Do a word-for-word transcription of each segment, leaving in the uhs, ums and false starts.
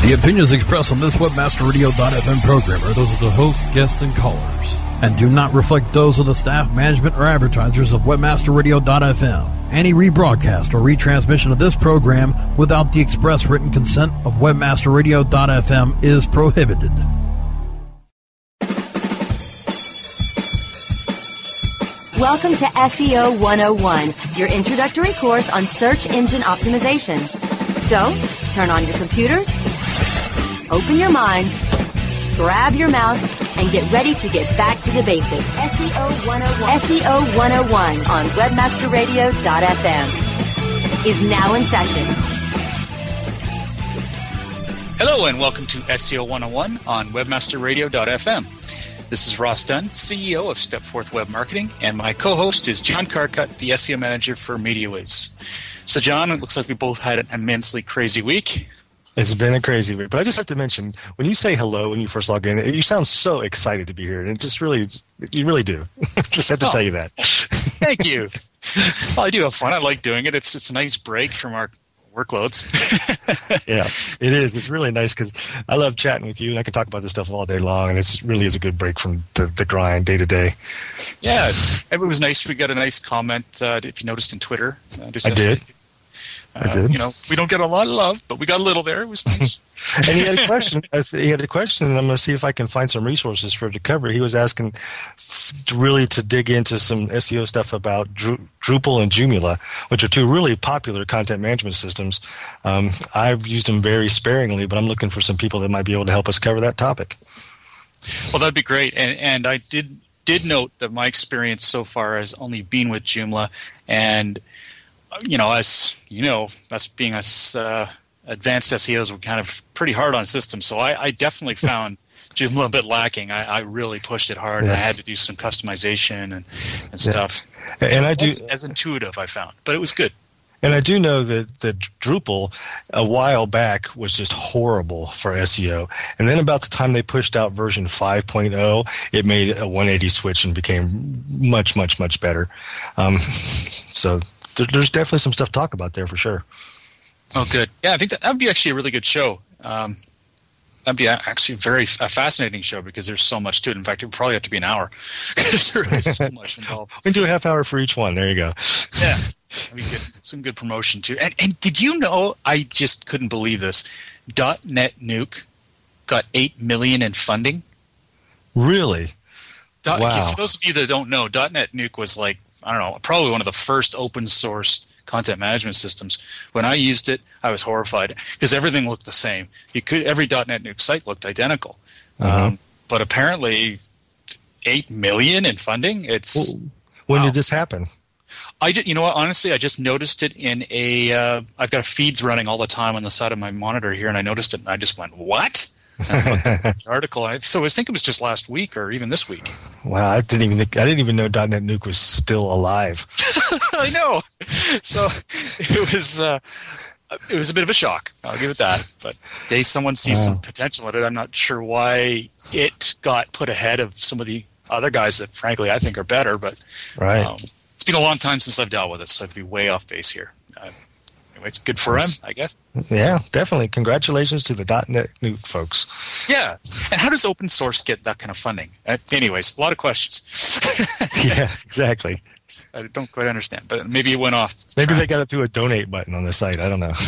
The opinions expressed on this Webmaster Radio dot f m program are those of the host, guests, and callers, and do not reflect those of the staff, management, or advertisers of Webmaster Radio dot f m. Any rebroadcast or retransmission of this program without the express written consent of Webmaster Radio dot f m is prohibited. Welcome to S E O one oh one, your introductory course on search engine optimization. So, turn on your computers, open your minds, grab your mouse, and get ready to get back to the basics. S E O one oh one. S E O one oh one on Webmaster Radio dot f m is now in session. Hello and welcome to S E O one oh one on Webmaster Radio dot f m. This is Ross Dunn, C E O of Stepforth Web Marketing, and my co-host is John Carcutt, the S E O Manager for MediaWiz. So, John, it looks like we both had an immensely crazy week. It's been a crazy week, but I just have to mention, when you say hello when you first log in, you sound so excited to be here, and it just really, you really do. Just have to oh, tell you that. Thank you. Well, I do have fun. I like doing it. It's it's a nice break from our workloads. Yeah, it is. It's really nice because I love chatting with you, and I can talk about this stuff all day long, and it really is a good break from the, the grind day to day. Yeah, it was nice. We got a nice comment, uh, if you noticed, in Twitter. Uh, just I did. Uh, I did. You know, we don't get a lot of love, but we got a little there. It was nice. And he had a question. He had a question, and I'm going to see if I can find some resources for it to cover. He was asking really to dig into some S E O stuff about Drupal and Joomla, which are two really popular content management systems. Um, I've used them very sparingly, but I'm looking for some people that might be able to help us cover that topic. Well, that'd be great. And, and I did did note that my experience so far has only been with Joomla, and you know, as you know, us being us uh, advanced S E Os, we're kind of pretty hard on systems. So I, I definitely found Joomla a bit lacking. I, I really pushed it hard. Yeah. And I had to do some customization and, and stuff. Yeah. And I do as intuitive, I found, but it was good. And I do know that, that Drupal, a while back, was just horrible for S E O. And then about the time they pushed out version five point oh, it made a one eighty switch and became much, much, much better. Um, so there, there's definitely some stuff to talk about there for sure. Oh, good. Yeah, I think that, that would be actually a really good show. Um, that'd be actually a very a fascinating show because there's so much to it. In fact, it would probably have to be an hour because there is so much involved. We can do a half hour for each one. There you go. Yeah. That'd be good. Some good promotion, too. And, and did you know, I just couldn't believe this, .NET Nuke got eight million dollars in funding? Really? Dot, wow. For those of you that don't know, .NET Nuke was like, I don't know, probably one of the first open source content management systems. When I used it, I was horrified because everything looked the same. You could every .NET Nuke site looked identical. Uh-huh. Um, but apparently eight million dollars in funding? It's When wow. did this happen? I just, you know what? Honestly, I just noticed it in a. Uh, I've got feeds running all the time on the side of my monitor here, and I noticed it, and I just went, "What?" And I looked at the article. I, so I think it was just last week, or even this week. Wow, I didn't even. Think, I didn't even know .NET Nuke was still alive. I know. So it was. Uh, it was a bit of a shock. I'll give it that. But they, someone sees wow. some potential in it. I'm not sure why it got put ahead of some of the other guys that, frankly, I think are better. But right. Um, It's been a long time since I've dealt with it, so I'd be way off base here. Uh, anyway, it's good for him, I guess. Yeah, definitely. Congratulations to the .NET Nuke folks. Yeah. And how does open source get that kind of funding? Uh, anyways, a lot of questions. Yeah, exactly. I don't quite understand, but maybe it went off. Maybe tracks. they got it through a donate button on the site. I don't know.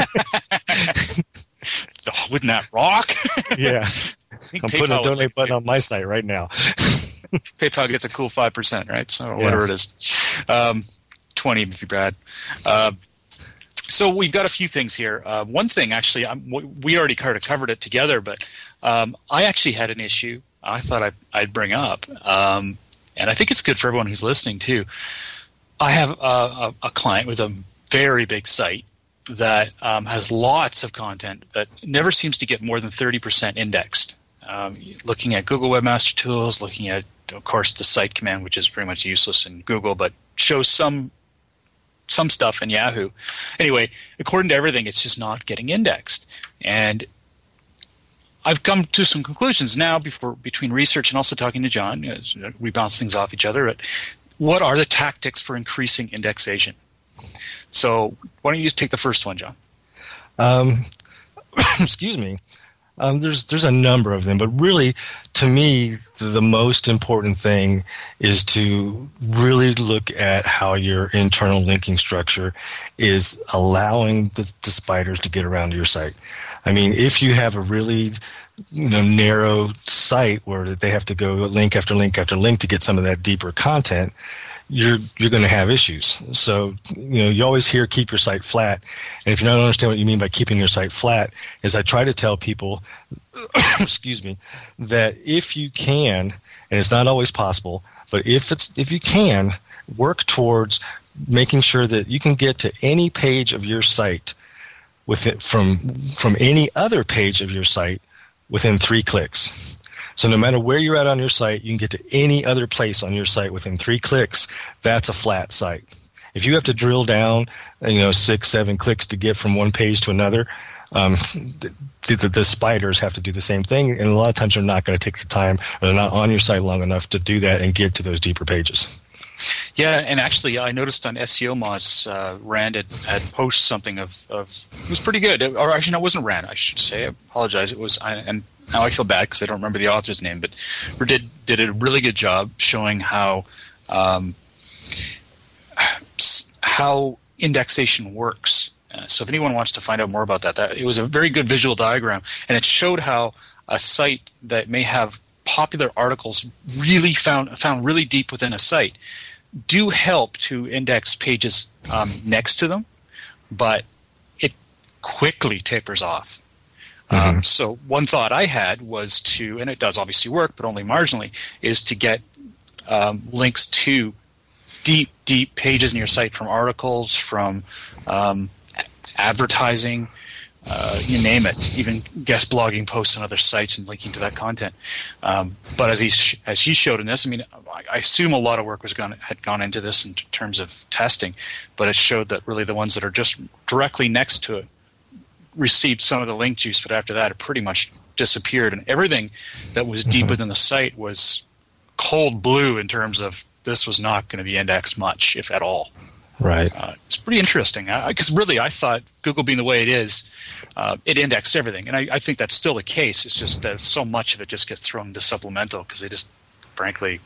Oh, wouldn't that rock? Yeah. I'm PayPal putting a donate like button on my site right now. PayPal gets a cool five percent, right? So yeah. whatever it is. Um, twenty if you're bad. Uh, so we've got a few things here. Uh, one thing, actually, I'm, we already kind of covered it together, but um, I actually had an issue I thought I'd, I'd bring up, um, and I think it's good for everyone who's listening, too. I have a, a, a client with a very big site that um, has lots of content that never seems to get more than thirty percent indexed. Um, looking at Google Webmaster Tools, looking at, of course, the site command, which is pretty much useless in Google, but shows some some stuff in Yahoo. Anyway, according to everything, it's just not getting indexed. And I've come to some conclusions now before, between research and also talking to John. You know, we bounce things off each other. But what are the tactics for increasing indexation? So why don't you take the first one, John? Um, excuse me, um, there's there's a number of them, but really, to me, the, the most important thing is to really look at how your internal linking structure is allowing the, the spiders to get around your site. I mean, if you have a really you know narrow site where they have to go link after link after link to get some of that deeper content, you're you're going to have issues. So, you know, you always hear keep your site flat. And if you don't understand what you mean by keeping your site flat, is I try to tell people, excuse me, that if you can, and it's not always possible, but if it's if you can, work towards making sure that you can get to any page of your site with it from from any other page of your site within three clicks. So no matter where you're at on your site, you can get to any other place on your site within three clicks. That's a flat site. If you have to drill down, you know, six, seven clicks to get from one page to another, um, the, the, the spiders have to do the same thing, and a lot of times they're not going to take the time, or they're not on your site long enough to do that and get to those deeper pages. Yeah, and actually, I noticed on S E O Moz, uh, Rand had, had posted something of, of it was pretty good. Or actually, no, it wasn't Rand. I should say. I apologize. It was, I, and now I feel bad because I don't remember the author's name, but did did a really good job showing how um, how indexation works. Uh, so if anyone wants to find out more about that, that, it was a very good visual diagram, and it showed how a site that may have popular articles really found found really deep within a site do help to index pages um, next to them, but it quickly tapers off. Mm-hmm. Um, so one thought I had was to, and it does obviously work, but only marginally, is to get um, links to deep, deep pages in your site from articles, from um, advertising, uh, you name it, even guest blogging posts on other sites and linking to that content. Um, but as he sh- as he showed in this, I mean, I, I assume a lot of work was gone had gone into this in t- terms of testing, but it showed that really the ones that are just directly next to it received some of the link juice, but after that it pretty much disappeared, and everything that was deep within the site was cold blue in terms of this was not going to be indexed much, if at all. Right. Uh, it's pretty interesting, because really I thought Google being the way it is, uh, it indexed everything, and I, I think that's still the case. It's just that so much of it just gets thrown into supplemental because they just, frankly,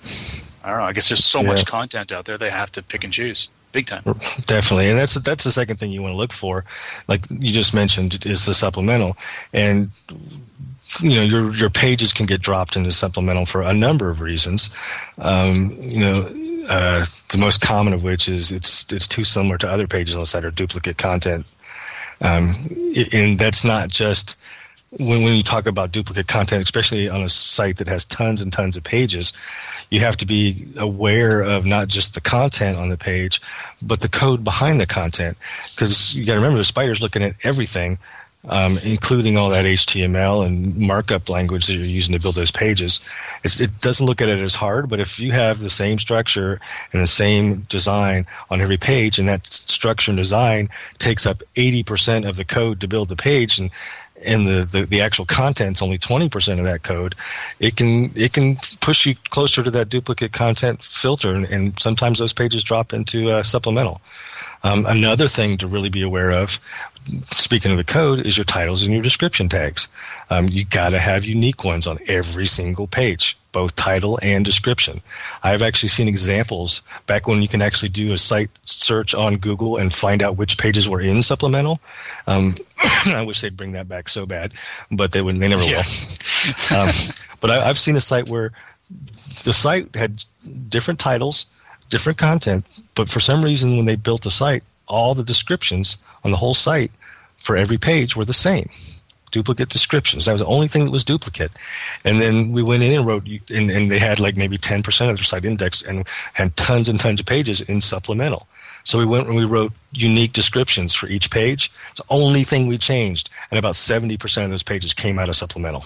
I don't know, I guess there's so yeah. much content out there they have to pick and choose. Big time. Definitely, and that's that's the second thing you want to look for, like you just mentioned, is the supplemental. And you know, your your pages can get dropped into supplemental for a number of reasons. Um, you know, uh, the most common of which is it's it's too similar to other pages on the site or duplicate content. Um, and that's not just when when you talk about duplicate content, especially on a site that has tons and tons of pages. You have to be aware of not just the content on the page, but the code behind the content. Because you got to remember, the spider's looking at everything, um, including all that H T M L and markup language that you're using to build those pages. It's, it doesn't look at it as hard, but if you have the same structure and the same design on every page, and that structure and design takes up eighty percent of the code to build the page, and and the, the, the actual content's only twenty percent of that code, it can it can push you closer to that duplicate content filter, and, and sometimes those pages drop into uh, supplemental. Um, another thing to really be aware of, speaking of the code, is your titles and your description tags. Um, you got to have unique ones on every single page, both title and description. I've actually seen examples back when you can actually do a site search on Google and find out which pages were in supplemental. Um, I wish they'd bring that back so bad, but they would. They never yeah. will. um, but I, I've seen a site where the site had different titles, different content, but for some reason when they built the site, all the descriptions on the whole site for every page were the same. Duplicate descriptions. That was the only thing that was duplicate. And then we went in and wrote, and, and they had like maybe ten percent of their site index and had tons and tons of pages in supplemental. So we went and we wrote unique descriptions for each page. It's the only thing we changed. And about seventy percent of those pages came out of supplemental.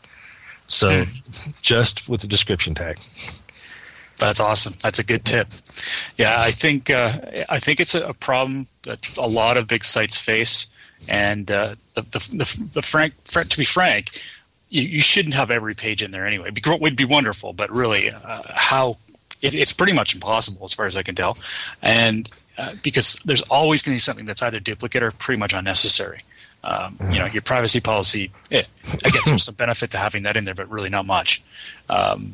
So hmm. just with the description tag. That's awesome. That's a good tip. Yeah, I think uh, I think it's a, a problem that a lot of big sites face, and uh, the, the the the frank to be frank, you, you shouldn't have every page in there anyway. It would be wonderful, but really, uh, how it, it's pretty much impossible as far as I can tell, and uh, because there's always going to be something that's either duplicate or pretty much unnecessary. Um, you know, your privacy policy, eh, I guess there's some benefit to having that in there, but really not much. Um,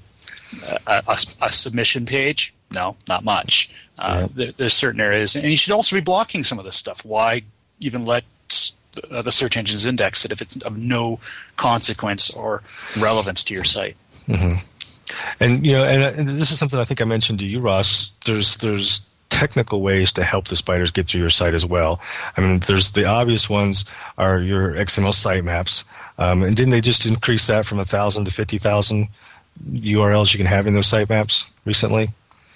a, a, a submission page, no, not much. Uh, yeah. there, there's certain areas, and you should also be blocking some of this stuff. Why even let uh, the search engines index it if it's of no consequence or relevance to your site? Mm-hmm. And you know, and, and this is something I think I mentioned to you, Ross. There's there's technical ways to help the spiders get through your site as well. I mean, there's the obvious ones are your X M L sitemaps, um, and didn't they just increase that from a thousand to fifty thousand U R Ls you can have in those sitemaps recently?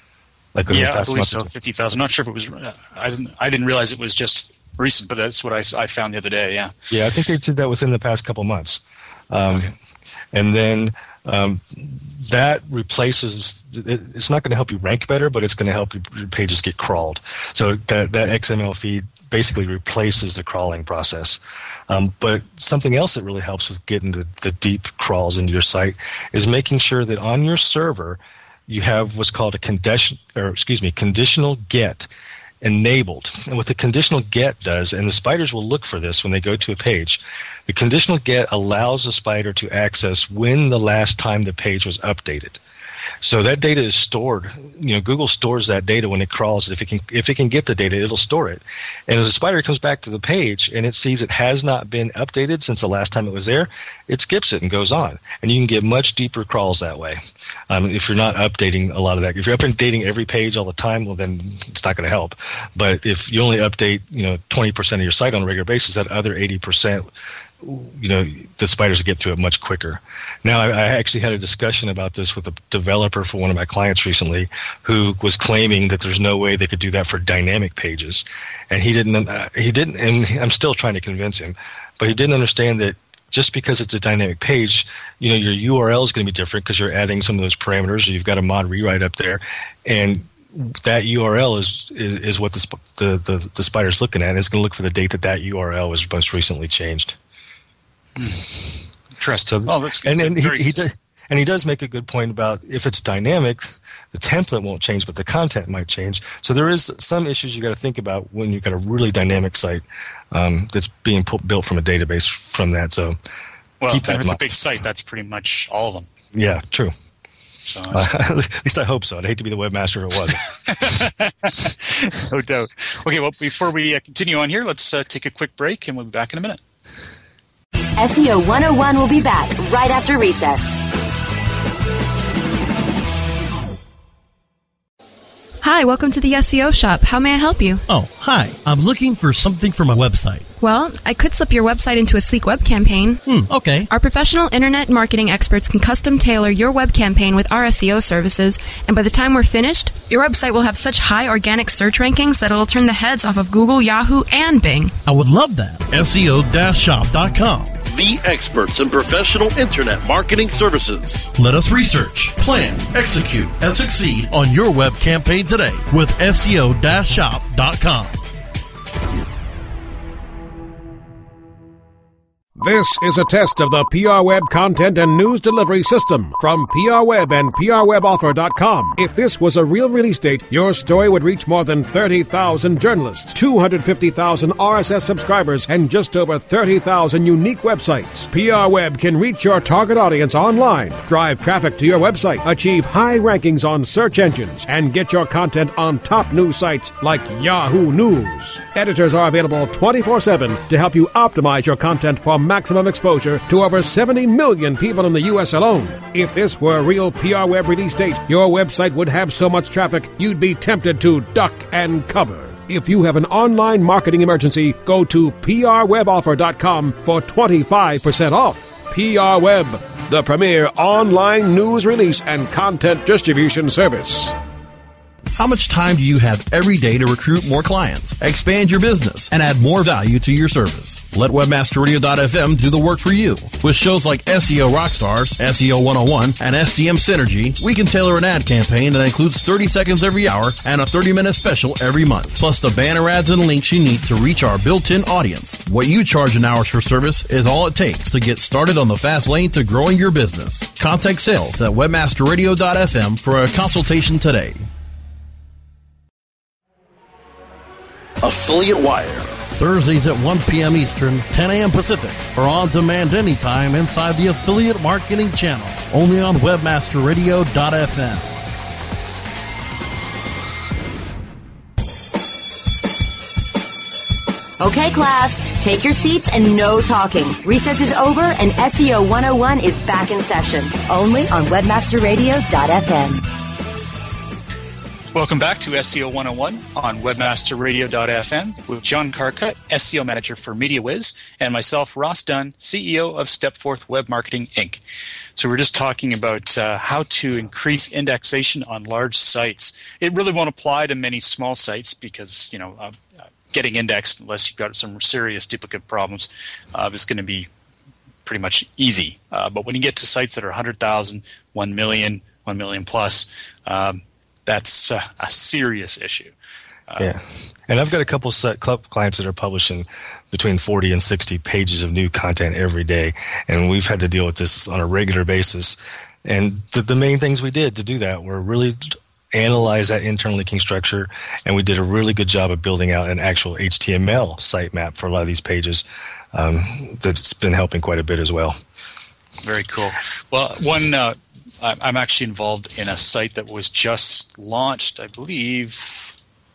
Like yeah, I believe so. Fifty thousand. Not sure if it was. I didn't. I didn't realize it was just recent, but that's what I, I found the other day. Yeah. Yeah, I think they did that within the past couple months, um, okay. and then. Um, that replaces, it's not going to help you rank better, but it's going to help your pages get crawled. So that, that X M L feed basically replaces the crawling process. Um, but something else that really helps with getting the, the deep crawls into your site is making sure that on your server you have what's called a condition, or excuse me, conditional get enabled. And what the conditional get does, and the spiders will look for this when they go to a page, the conditional get allows the spider to access when the last time the page was updated. So that data is stored. You know, Google stores that data when it crawls. If it can, if it can get the data, it'll store it. And as the spider comes back to the page and it sees it has not been updated since the last time it was there, it skips it and goes on. And you can get much deeper crawls that way. Um, if you're not updating a lot of that, if you're updating every page all the time, well, then it's not going to help. But if you only update, you know, twenty percent of your site on a regular basis, that other eighty percent, you know, the spiders get to it much quicker. Now, I, I actually had a discussion about this with a developer for one of my clients recently who was claiming that there's no way they could do that for dynamic pages. And he didn't, uh, he didn't, and I'm still trying to convince him, but he didn't understand that just because it's a dynamic page, you know, your U R L is going to be different because you're adding some of those parameters, or you've got a mod rewrite up there, and that U R L is is, is what the, the, the, the spider's looking at. It's going to look for the date that that U R L was most recently changed. Interesting. So, oh, that's, and and he, he does, and he does make a good point about if it's dynamic, the template won't change, but the content might change. So there is some issues you got to think about when you've got a really dynamic site um, that's being pu- built from a database from that. So, well, keep that if in it's mind. A big site, that's pretty much all of them. Yeah, true. So uh, at least I hope so. I'd hate to be the webmaster if it wasn't. No doubt. Okay, well, before we uh, continue on here, let's uh, take a quick break, and we'll be back in a minute. S E O one oh one will be back right after recess. Hi, welcome to the S E O shop. How may I help you? Oh, hi. I'm looking for something for my website. Well, I could slip your website into a sleek web campaign. Hmm, okay. Our professional internet marketing experts can custom tailor your web campaign with our S E O services, and by the time we're finished, your website will have such high organic search rankings that it'll turn the heads off of Google, Yahoo, and Bing. I would love that. S E O shop dot com. The experts in professional internet marketing services. Let us research, plan, execute, and succeed on your web campaign today with S E O shop dot com. This is a test of the P R Web content and news delivery system from P R Web and P R Web Author dot com. If this was a real release date, your story would reach more than thirty thousand journalists, two hundred fifty thousand R S S subscribers, and just over thirty thousand unique websites. P R Web can reach your target audience online, drive traffic to your website, achieve high rankings on search engines, and get your content on top news sites like Yahoo News. Editors are available twenty-four seven to help you optimize your content for maximum exposure to over seventy million people in the U S alone. If this were a real P R Web release date, your website would have so much traffic, you'd be tempted to duck and cover. If you have an online marketing emergency, go to P R Web Author dot com for twenty-five percent off. P R Web, the premier online news release and content distribution service. How much time do you have every day to recruit more clients, expand your business, and add more value to your service? Let Webmaster Radio dot f m do the work for you. With shows like S E O Rockstars, S E O one oh one, and S C M Synergy, we can tailor an ad campaign that includes thirty seconds every hour and a thirty minute special every month, plus the banner ads and links you need to reach our built-in audience. What you charge in hours for service is all it takes to get started on the fast lane to growing your business. Contact sales at Webmaster Radio dot f m for a consultation today. Affiliate Wire. Thursdays at one p.m. Eastern, ten a.m. Pacific, or on demand anytime inside the Affiliate Marketing Channel, only on webmaster radio dot f m. Okay, class, take your seats and no talking. Recess is over and S E O one oh one is back in session, only on webmaster radio dot f m. Welcome back to S E O one oh one on webmaster radio dot f m with John Carcutt, S E O Manager for MediaWiz, and myself, Ross Dunn, C E O of Stepforth Web Marketing, Incorporated. So we're just talking about uh, how to increase indexation on large sites. It really won't apply to many small sites because, you know, uh, getting indexed, unless you've got some serious duplicate problems, uh, is going to be pretty much easy. Uh, but when you get to sites that are one hundred thousand, one million, one million plus, um, that's uh, a serious issue. Uh, yeah. And I've got a couple set club clients that are publishing between forty and sixty pages of new content every day. And we've had to deal with this on a regular basis. And the, the main things we did to do that were really analyze that internal linking structure. And we did a really good job of building out an actual H T M L sitemap for a lot of these pages. Um, that's been helping quite a bit as well. Very cool. Well, one, uh, I'm actually involved in a site that was just launched, I believe,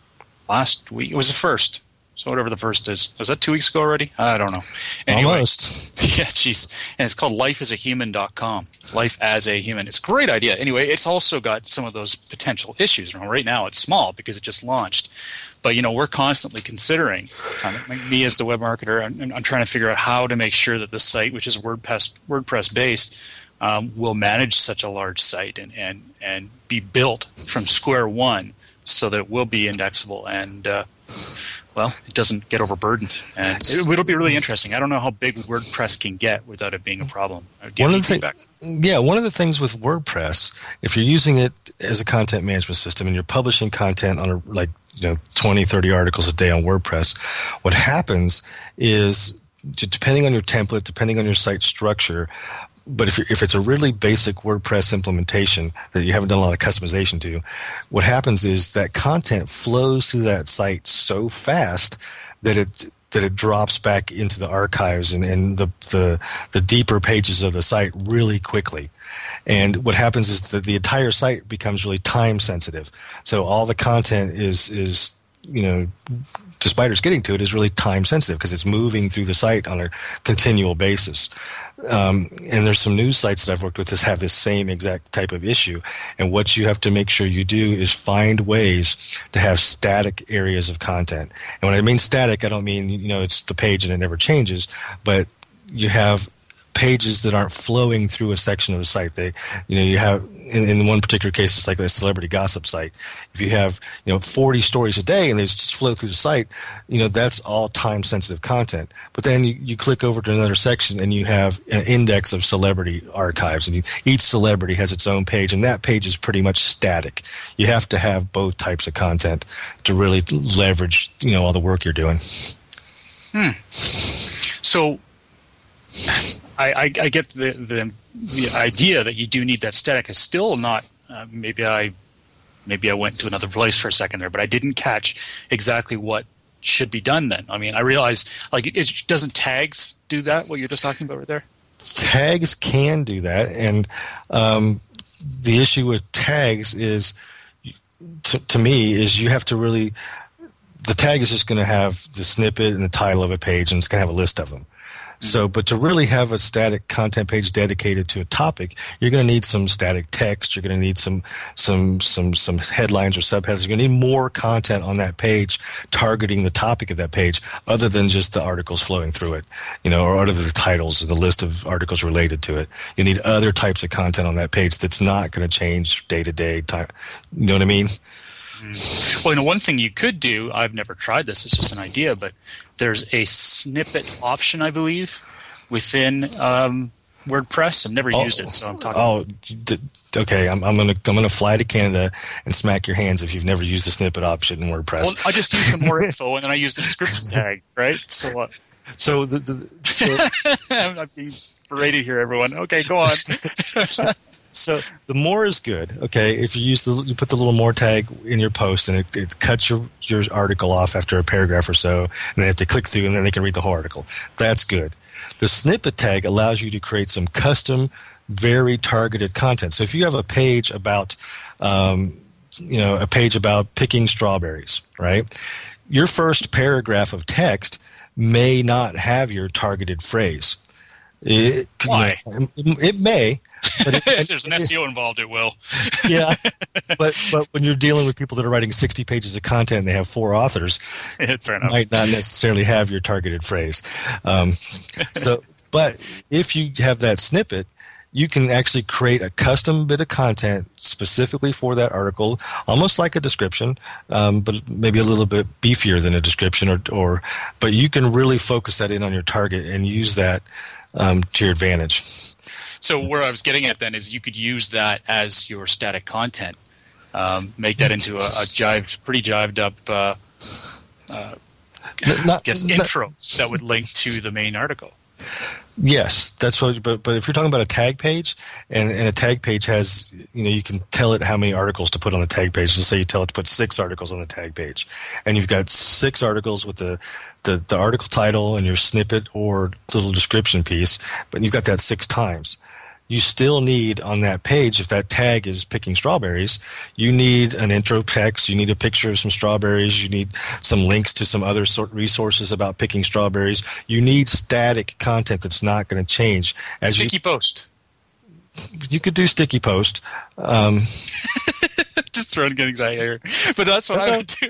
last week. It was the first. So whatever the first is. Was that two weeks ago already? I don't know. Anyway, Almost. Yeah, jeez. And it's called life as a human dot com. Life as a Human. It's a great idea. Anyway, it's also got some of those potential issues. You know, right now it's small because it just launched. But, you know, we're constantly considering, um, me as the web marketer, I'm, I'm trying to figure out how to make sure that the site, which is WordPress, WordPress-based, Um, will manage such a large site and, and, and be built from square one so that it will be indexable and, uh, well, it doesn't get overburdened. And it, it'll be really interesting. I don't know how big WordPress can get without it being a problem. One of the thing, yeah, one of the things with WordPress, if you're using it as a content management system and you're publishing content on a, like, you know, twenty, thirty articles a day on WordPress, what happens is, depending on your template, depending on your site structure, but if, if it's a really basic WordPress implementation that you haven't done a lot of customization to, what happens is that content flows through that site so fast that it that it drops back into the archives and, and the, the the deeper pages of the site really quickly. And what happens is that the entire site becomes really time sensitive. So all the content is is you know, despite us getting to it, is really time sensitive because it's moving through the site on a continual basis. Um, and there's some news sites that I've worked with that have this same exact type of issue. And what you have to make sure you do is find ways to have static areas of content. And when I mean static, I don't mean, you know, it's the page and it never changes, but you have pages that aren't flowing through a section of the site. They, you know, you have in, in one particular case, it's like a celebrity gossip site. If you have, you know, forty stories a day and they just flow through the site, you know, that's all time sensitive content. But then you, you click over to another section and you have an index of celebrity archives, and you, each celebrity has its own page, and that page is pretty much static. You have to have both types of content to really leverage, you know, all the work you're doing. Hmm. So, I, I, I get the, the the idea that you do need that static. Is still not. Uh, maybe I maybe I went to another place for a second there, but I didn't catch exactly what should be done. Then I mean, I realized like it, it doesn't tags do that. What you're just talking about right there. Tags can do that, and um, the issue with tags is, to, to me, is you have to really. The tag is just going to have the snippet and the title of a page, and it's going to have a list of them. So, but to really have a static content page dedicated to a topic, you're going to need some static text. You're going to need some some some some headlines or subheadings. You're going to need more content on that page targeting the topic of that page, other than just the articles flowing through it, you know, or other than the titles or the list of articles related to it. You need other types of content on that page that's not going to change day to day time. You know what I mean? Well, you know, one thing you could do, I've never tried this, it's just an idea, but there's a snippet option, I believe, within um, WordPress. I've never oh, used it, so I'm talking. Oh, d- okay. I'm, I'm gonna I'm gonna fly to Canada and smack your hands if you've never used the snippet option in WordPress. Well, I just use some more info, and then I use the description tag, right? So what? Uh, so the, the so I'm not being berated here, everyone. Okay, go on. So the more is good. Okay, if you use the you put the little more tag in your post, and it, it cuts your your article off after a paragraph or so, and they have to click through, and then they can read the whole article. That's good. The snippet tag allows you to create some custom, very targeted content. So if you have a page about, um, you know, a page about picking strawberries, right? Your first paragraph of text may not have your targeted phrase. It, Why? You know, it, it may. But it, if there's an S E O involved, it will. Yeah, but but when you're dealing with people that are writing sixty pages of content and they have four authors, Fair enough. might not necessarily have your targeted phrase. Um, so, but if you have that snippet, you can actually create a custom bit of content specifically for that article, almost like a description, um, but maybe a little bit beefier than a description, or, or but you can really focus that in on your target and use that um, to your advantage. So where I was getting at then is you could use that as your static content, um, make that into a, a jived, pretty jived up, uh, uh, not, I guess, not, intro that would link to the main article. Yes, that's what. But but if you're talking about a tag page, and, and a tag page has, you know, you can tell it how many articles to put on the tag page. So say you tell it to put six articles on the tag page, and you've got six articles with the the, the article title and your snippet or little description piece, but you've got that six times. You still need on that page, if that tag is picking strawberries, you need an intro text, you need a picture of some strawberries, you need some links to some other sort resources about picking strawberries. You need static content that's not going to change. As Sticky you, post. You could do sticky post. Um, Just throwing getting that here. But that's what I would do.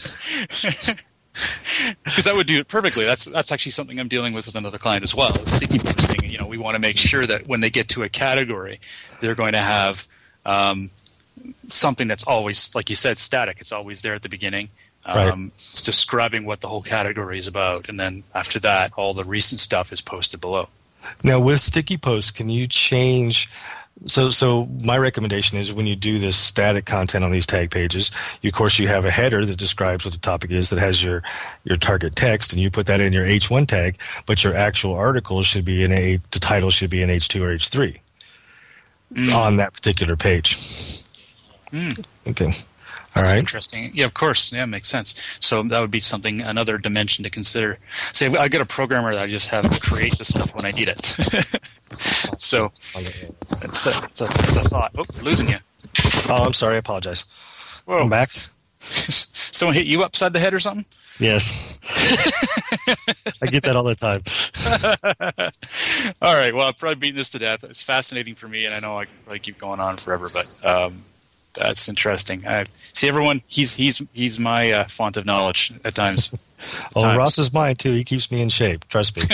Because I would do it perfectly. That's that's actually something I'm dealing with with another client as well. Is sticky posting. You know, we want to make sure that when they get to a category, they're going to have um, something that's always, like you said, static. It's always there at the beginning. Um, right. It's describing what the whole category is about, and then after that, all the recent stuff is posted below. Now, with sticky posts, can you change? So, so my recommendation is when you do this static content on these tag pages, you, of course, you have a header that describes what the topic is that has your, your target text, and you put that in your H one tag, but your actual article should be in a, the title should be in H two or H three mm. on that particular page. Mm. Okay. That's All right. Interesting. Yeah, of course. Yeah, makes sense. So that would be something, another dimension to consider. Say, I got a programmer that I just have create the stuff when I need it. So it's a, it's, a, it's a thought. Oh, we're losing you. Oh, I'm sorry. I apologize. Whoa. I'm back. Someone hit you upside the head or something? Yes. I get that all the time. All right. Well, I've probably beaten this to death. It's fascinating for me, and I know I probably keep going on forever, but um, that's interesting. I see everyone. He's he's he's my uh, font of knowledge at times. At oh, times. Ross is mine too. He keeps me in shape. Trust me.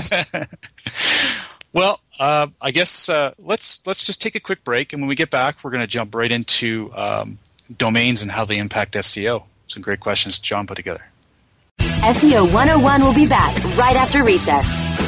Well, uh, I guess uh, let's let's just take a quick break, and when we get back, we're going to jump right into um, domains and how they impact S E O. Some great questions John put together. S E O one oh one will be back right after recess.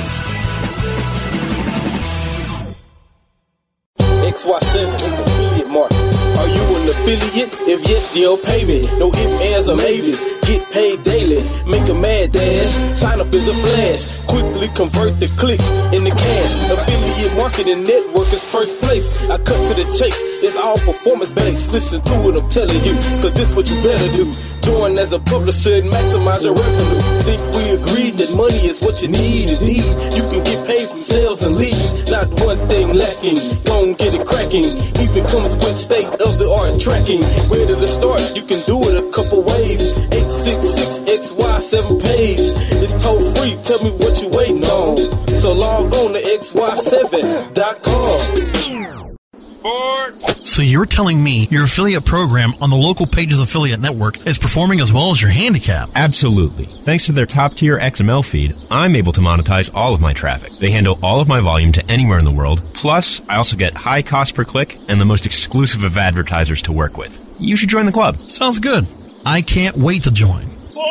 X Y seven affiliate market. Are you an affiliate? If yes, you'll pay me. No ifs, ands, or maybes. Get paid daily. Make a mad dash. Sign up is a flash. Quickly convert the clicks into cash. Affiliate marketing network is first place. I cut to the chase. It's all performance based. Listen to what I'm telling you, cause this what you better do. Join as a publisher and maximize your revenue. Think we agreed that money is what you need. Indeed, you can get paid from sales and leads. Not one thing lacking. Don't get it cracking. Even comes with state of the art tracking. Ready to start? You can do it a couple ways. eight six six X Y seven page. It's toll free. Tell me what you waiting on. So log on to X Y seven dot com. So you're telling me your affiliate program on the Local Pages Affiliate Network is performing as well as your handicap? Absolutely. Thanks to their top-tier X M L feed, I'm able to monetize all of my traffic. They handle all of my volume to anywhere in the world. Plus, I also get high cost per click and the most exclusive of advertisers to work with. You should join the club. Sounds good. I can't wait to join.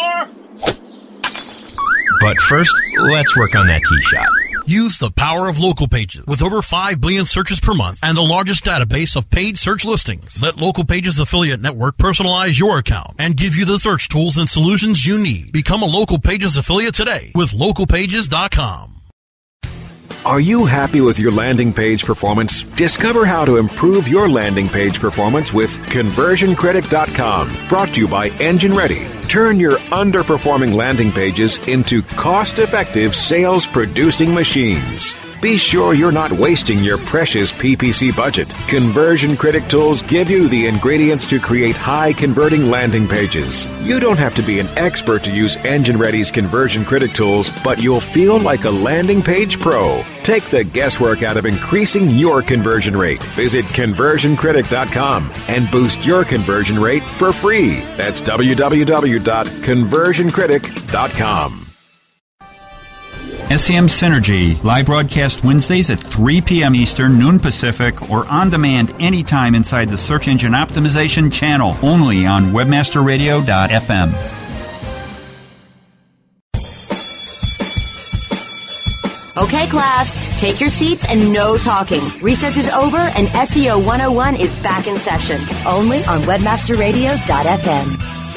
But first, let's work on that tee shot. Use the power of Local Pages. With over five billion searches per month and the largest database of paid search listings, let Local Pages Affiliate Network personalize your account and give you the search tools and solutions you need. Become a Local Pages affiliate today with local pages dot com. Are you happy with your landing page performance? Discover how to improve your landing page performance with conversion critic dot com. Brought to you by Engine Ready. Turn your underperforming landing pages into cost-effective sales-producing machines. Be sure you're not wasting your precious P P C budget. Conversion Critic tools give you the ingredients to create high-converting landing pages. You don't have to be an expert to use Engine Ready's Conversion Critic tools, but you'll feel like a landing page pro. Take the guesswork out of increasing your conversion rate. Visit conversion critic dot com and boost your conversion rate for free. That's w w w dot conversion critic dot com. S C M Synergy, live broadcast Wednesdays at three p.m. Eastern, noon Pacific, or on demand anytime inside the Search Engine Optimization channel, only on webmaster radio dot f m. Okay, class, take your seats and no talking. Recess is over and S E O one oh one is back in session, only on webmaster radio dot f m.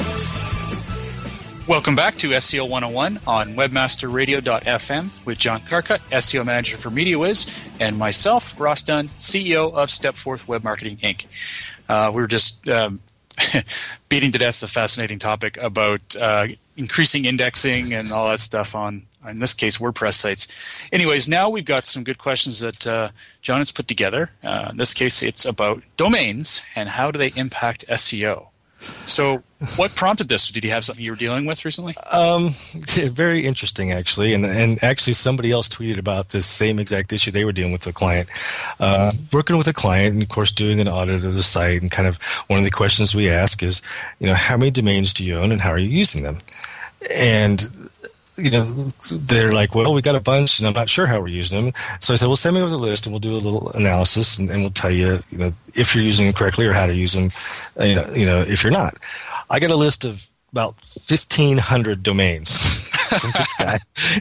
Welcome back to S E O one oh one on webmaster radio dot f m with John Carcutt, S E O Manager for MediaWiz, and myself, Ross Dunn, C E O of Stepforth Web Marketing, Incorporated. Uh, we were just um, beating to death the fascinating topic about uh, increasing indexing and all that stuff on, in this case, WordPress sites. Anyways, now we've got some good questions that uh, John has put together. Uh, in this case, it's about domains and how do they impact S E O. So what prompted this? Did you have something you were dealing with recently? Um, very interesting, actually. And and actually somebody else tweeted about this same exact issue they were dealing with a client. Uh, working with a client and, of course, doing an audit of the site. And kind of one of the questions we ask is, you know, how many domains do you own and how are you using them? And you know, they're like, well, we got a bunch, and I'm not sure how we're using them. So I said, well, send me over the list, and we'll do a little analysis, and, and we'll tell you, you know, if you're using them correctly or how to use them, uh, you know, you know, if you're not. I got a list of about fifteen hundred domains from this guy.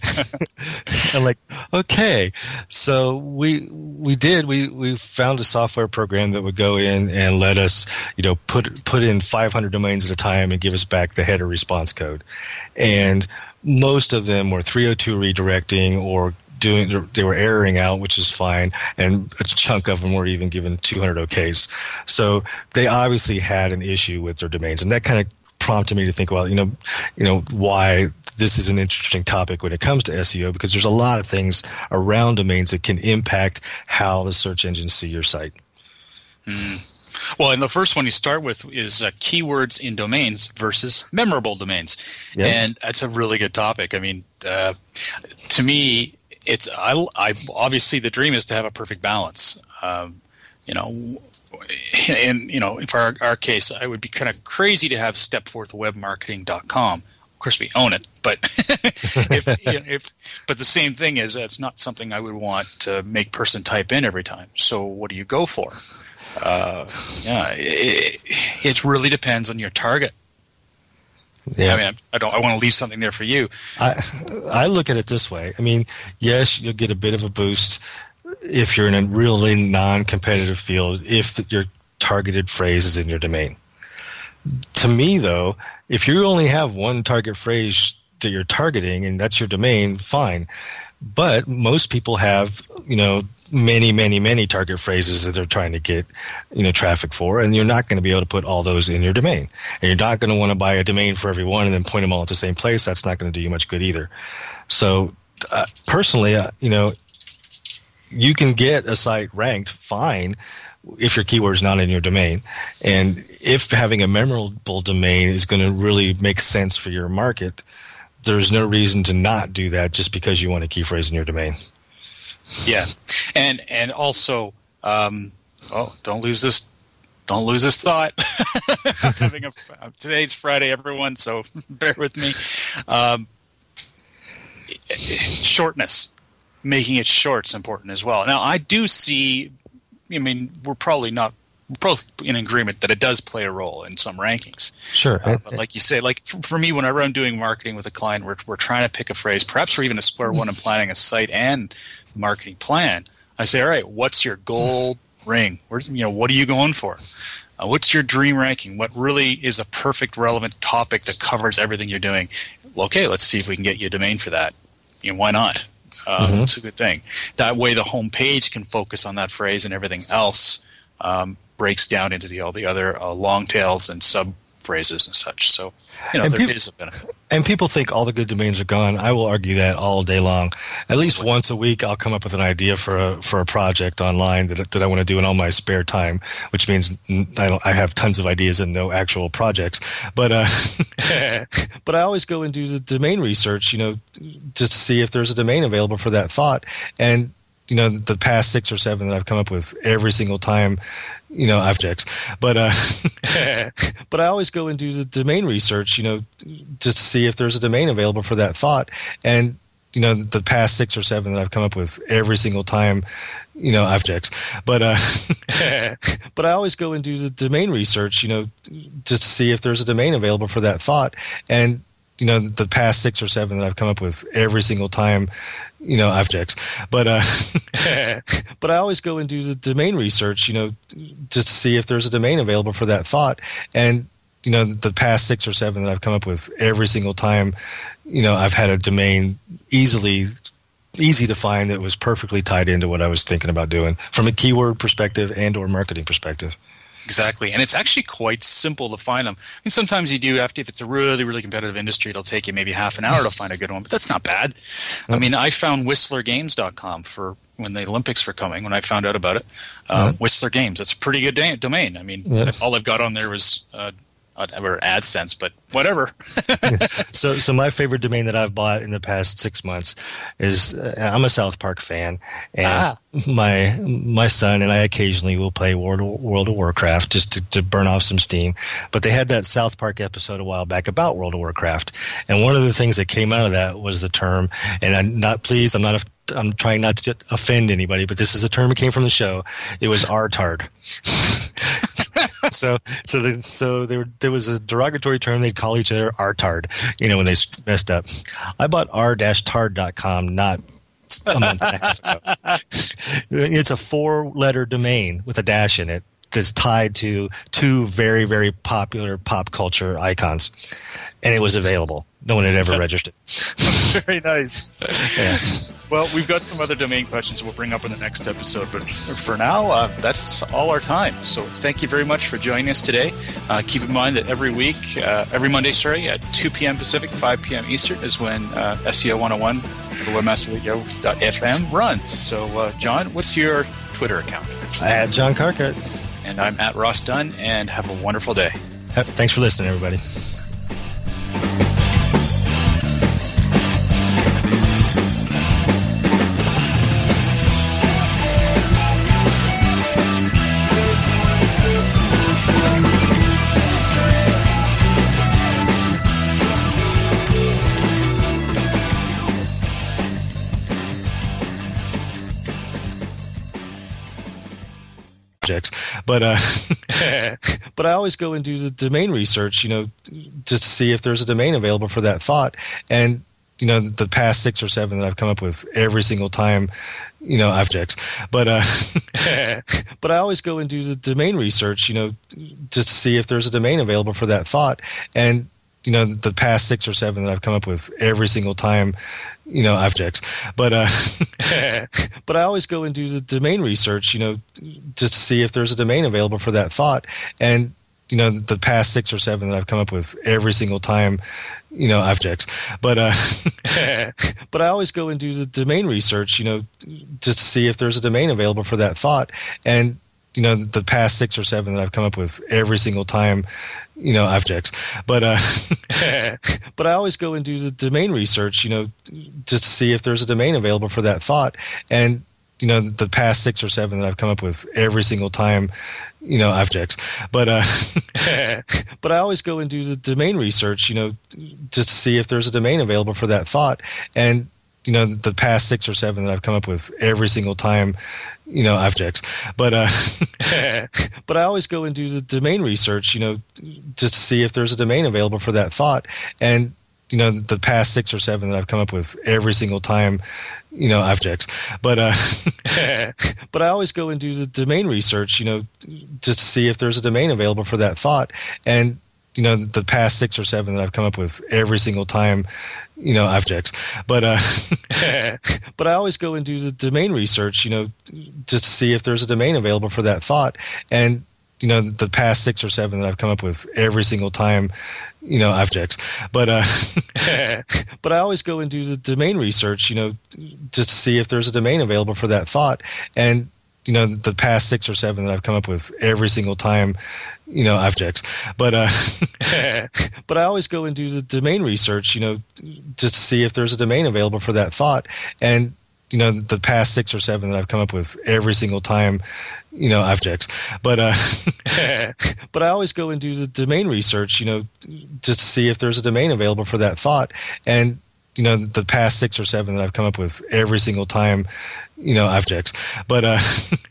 I'm like, okay. So we we did we we found a software program that would go in and let us, you know, put put in five hundred domains at a time and give us back the header response code, and most of them were three oh two redirecting or doing, they were erroring out, which is fine, and a chunk of them were even given two hundred okays. So they obviously had an issue with their domains, and that kind of prompted me to think, well, you know, you know, why this is an interesting topic when it comes to S E O, because there's a lot of things around domains that can impact how the search engines see your site. Mm. Well, and the first one you start with is uh, keywords in domains versus memorable domains, yeah. And that's a really good topic. I mean, uh, to me, it's I, I obviously the dream is to have a perfect balance. Um, you know, and you know, for our, our case, I would be kind of crazy to have stepforth web marketing dot com. Of course, we own it, but if, you know, if but the same thing is, it's not something I would want to make person type in every time. So, what do you go for? Uh, yeah, it, it really depends on your target. Yeah, I mean, I don't. I want to leave something there for you. I I look at it this way. I mean, yes, you'll get a bit of a boost if you're in a really non-competitive field if the, your targeted phrase is in your domain. To me, though, if you only have one target phrase that you're targeting and that's your domain, fine. But most people have, you know, many, many, many target phrases that they're trying to get, you know, traffic for, and you're not going to be able to put all those in your domain. And you're not going to want to buy a domain for every one and then point them all at the same place. That's not going to do you much good either. So, uh, personally, uh, you know, you can get a site ranked fine if your keyword is not in your domain. And if having a memorable domain is going to really make sense for your market, there's no reason to not do that just because you want a key phrase in your domain. Yeah, and and also, um, oh, don't lose this, don't lose this thought. Having a, today's Friday, everyone, so bear with me. Um, shortness, making it short is important as well. Now, I do see. I mean, we're probably not we're probably in agreement that it does play a role in some rankings. Sure, uh, but like you say, like for, for me, whenever I'm doing marketing with a client, we're we're trying to pick a phrase, perhaps we're even a square one in planning a site and marketing plan. I say, all right, what's your gold ring? Where, you know, what are you going for? Uh, what's your dream ranking? What really is a perfect, relevant topic that covers everything you're doing? Well, okay, let's see if we can get you a domain for that. You know, why not? Uh, Mm-hmm. It's a good thing. That way the home page can focus on that phrase and everything else um, breaks down into the, all the other uh, long tails and sub phrases and such. So, you know, And there peop- is a benefit. And people think all the good domains are gone. I will argue that all day long. At least once a week, I'll come up with an idea for a for a project online that that I want to do in all my spare time, which means I don't, I have tons of ideas and no actual projects. But uh, but I always go and do the domain research, you know, just to see if there's a domain available for that thought. And you know, the past six or seven that I've come up with every single time, you know, I've objects. But uh, but I always go and do the domain research, you know, just to see if there's a domain available for that thought. And you know, the past six or seven that I've come up with every single time, you know, I've objects. But uh, but I always go and do the domain research, you know, just to see if there's a domain available for that thought. And you know, the past six or seven that I've come up with every single time, you know, I've objects. But uh, but I always go and do the domain research, you know, just to see if there's a domain available for that thought. And you know, the past six or seven that I've come up with every single time, you know, I've had a domain easily easy to find that was perfectly tied into what I was thinking about doing from a keyword perspective and or marketing perspective. Exactly. And it's actually quite simple to find them. I mean, sometimes you do have to, if it's a really, really competitive industry, it'll take you maybe half an hour to find a good one, but that's not bad. I mean, I found Whistler Games dot com for when the Olympics were coming, when I found out about it. Uh, Whistler Games, that's a pretty good da- domain. I mean, Yeah. all I've got on there was uh, or AdSense, but whatever. so, so my favorite domain that I've bought in the past six months is uh, I'm a South Park fan, and Ah. my my son and I occasionally will play World of, World of Warcraft just to, to burn off some steam. But they had that South Park episode a while back about World of Warcraft, and one of the things that came out of that was the term. And I'm not pleased. I'm not. A, I'm trying not to offend anybody, but this is a term that came from the show. It was R-tard. so, so, the, so there, there was a derogatory term they'd call each other R-tard, you know, when they messed up. I bought r dash tard dot com not a month and a half ago. It's a four-letter domain with a dash in it that's tied to two very, very popular pop culture icons, and it was available. No one had ever registered. Very nice. Yeah. Well, we've got some other domain questions we'll bring up in the next episode, but for now, uh, that's all our time. So thank you very much for joining us today. Uh, keep in mind that every week, uh, every Monday, sorry, at two p.m. Pacific, five p.m. Eastern is when uh, S E O one oh one, the webmaster radio dot f m runs. So, uh, John, what's your Twitter account? At John Carcutt. And I'm at Ross Dunn, and have a wonderful day. Thanks for listening, everybody. But uh, but I always go and do the domain research, you know, just to see if there's a domain available for that thought. And you know, the past six or seven that I've come up with every single time, you know, I've objects. But uh, but I always go and do the domain research, you know, just to see if there's a domain available for that thought. And you know, the past six or seven that I've come up with every single time, you know, I've objects. But uh, but I always go and do the domain research, you know, just to see if there's a domain available for that thought. And you know, the past six or seven that I've come up with every single time, you know, I've objects. But uh, but I always go and do the domain research, you know, just to see if there's a domain available for that thought. And you know, the past six or seven that I've come up with every single time, you know, I've objects. But uh, but I always go and do the domain research, you know, just to see if there's a domain available for that thought. And you know, the past six or seven that I've come up with every single time, you know, I've objects. But uh, but I always go and do the domain research, you know, just to see if there's a domain available for that thought. And you know, the past six or seven that I've come up with every single time, you know, I've objects. But uh, but I always go and do the domain research, you know, just to see if there's a domain available for that thought. And you know, the past six or seven that I've come up with every single time, you know, I've objects. But uh, but I always go and do the domain research, you know, just to see if there's a domain available for that thought. And you know, the past six or seven that I've come up with every single time, you know, I've checks. But uh, but I always go and do the domain research, you know, just to see if there's a domain available for that thought. And you know, the past six or seven that I've come up with every single time, you know, I've checks. But uh, but I always go and do the domain research, you know, just to see if there's a domain available for that thought. And you know, the past six or seven that I've come up with every single time, you know, I've checks. But uh, but I always go and do the domain research, you know, just to see if there's a domain available for that thought. And you know, the past six or seven that I've come up with every single time, you know, I've checks. But uh, but I always go and do the domain research, you know, just to see if there's a domain available for that thought. And you know, the past six or seven that I've come up with every single time, you know, I've checks. But uh,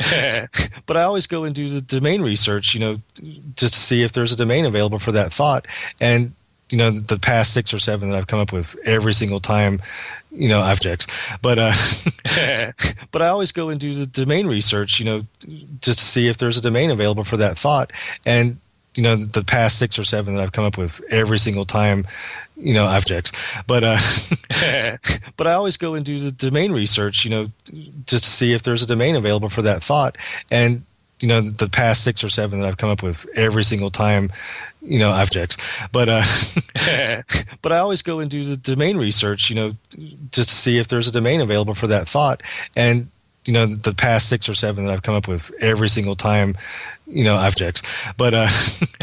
but I always go and do the domain research, you know, just to see if there's a domain available for that thought. And you know, the past six or seven that I've come up with every single time, you know, I've checks. But uh, but I always go and do the domain research, you know, just to see if there's a domain available for that thought. And you know, the past six or seven that I've come up with every single time, you know, I've checks. But uh, but I always go and do the domain research, you know, just to see if there's a domain available for that thought. And you know, the past six or seven that I've come up with every single time, you know, I've checks. But uh, but I always go and do the domain research, you know, just to see if there's a domain available for that thought. And you know, the past six or seven that I've come up with every single time, you know, I've checks. But uh,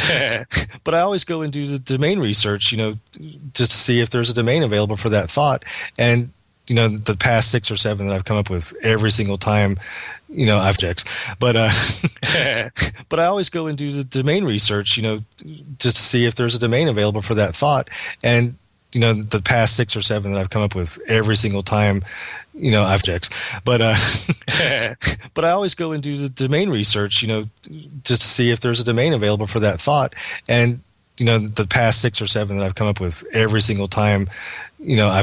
but I always go and do the domain research, you know, just to see if there's a domain available for that thought. And you know, the past six or seven that I've come up with every single time, you know, I've checks. But uh, but I always go and do the domain research, you know, just to see if there's a domain available for that thought. And you know, the past six or seven that I've come up with every single time, you know, I've checks. But uh, but I always go and do the domain research, you know, just to see if there's a domain available for that thought. And you know, the past six or seven that I've come up with every single time, you know, I've